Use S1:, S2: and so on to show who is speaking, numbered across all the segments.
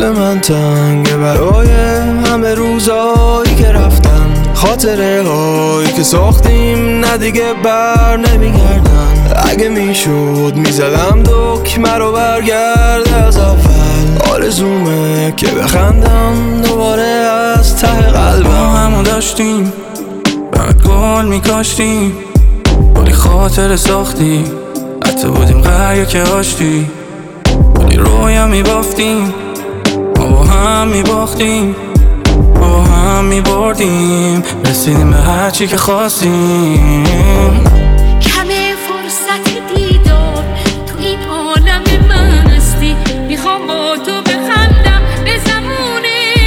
S1: دل من تنگه برای همه روزایی که رفتن، خاطره هایی که ساختیم نه دیگه بر نمیگردن. اگه میشد میزدم دکمه رو برگرده از اول. آرزومه که بخندم دوباره از ته قلبم.
S2: ما همو داشتیم بعد گل میکاشتیم، ولی خاطره ساختی حتی بودیم قریه که آشتی. ولی رویا میبافتیم ما با هم میباختیم، ما با هم میبردیم، رسیدیم به هرچی که خواستیم.
S3: کمه فرصت دیدار تو این عالم من هستی، میخوام با تو بخندم به زمان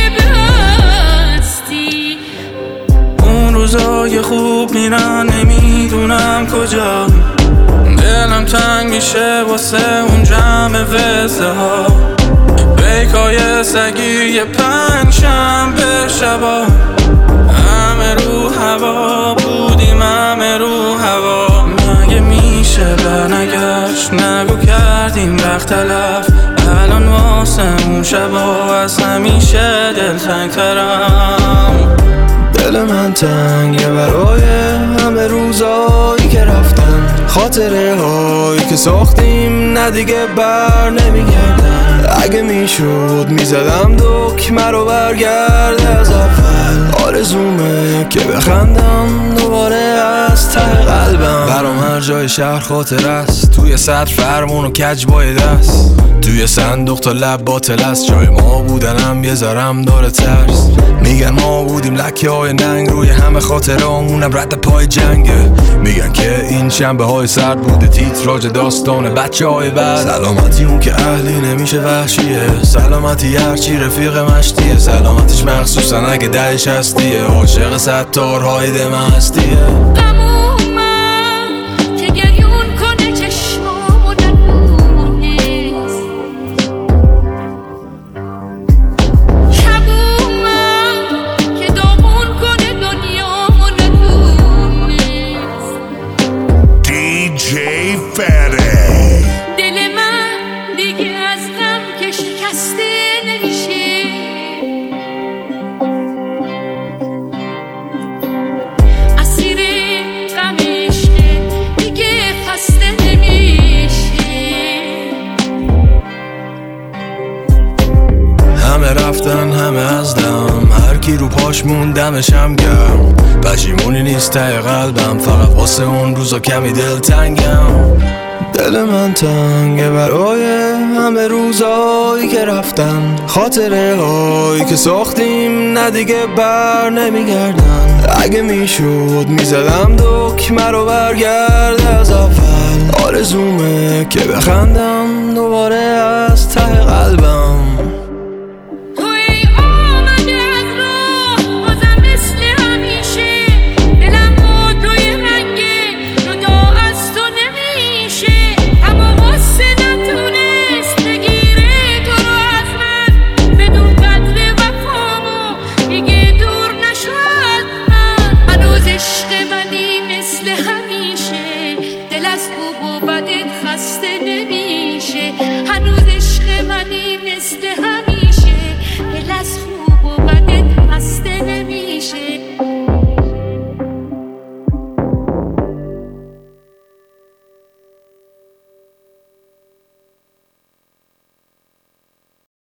S3: بستی.
S2: اون روزای خوب میرن نمیدونم کجا، دلم تنگ میشه واسه اون جمع وزه ها. بیکای سگی پنجشنبه شبا، همه رو هوا بودیم، همه رو هوا. مگه میشه برنگشت، نگو کردیم وقت تلف. الان واسه اون شبا از همیشه دلتنگترم.
S1: دل من تنگه برای همه روزایی که رفتن، خاطره هایی که ساختیم نه دیگه بر نمیگردن. اگه میشد میزدم دکمه رو برگرده از اول. آرزومه که بخندم دوباره از ته قلبم. برام هر جای شهر خاطر است، توی سطر فرمون و کج بای دست، توی صندوق تا لب باطل است. جای ما بودنم یه ذرم داره ترس. میگن ما بودیم لکه های ننگ روی همه خاطرامونم رد پای جنگه. میگن که این شنبه های سرد بوده تیتراژ داستان بچه های بعد. سلامتی اون که اهلی نمیشه وحشیه، سلامتی هرچی رفیق مشتیه. سلامتیش مخصوصا اگه دهش هستیه، عاشق ستارهای دم هستیه.
S3: دل من دیگه از غم که شکسته نمیشه، اسیر غم عشقه دیگه خسته نمیشه.
S1: همه رفتن همه از دم، هر کی رو پاش موندمشم گرم. پشیمونی نیست ته قلبم، فقط واسه اون روزا کمی دلتنگم. دل من تنگه برای همه روزایی که رفتن، خاطره هایی که ساختیم نه دیگه بر نمیگردن. اگه میشد میزدم دکمه رو برگرده از اول. آرزومه که بخندم دوباره از ته قلبم.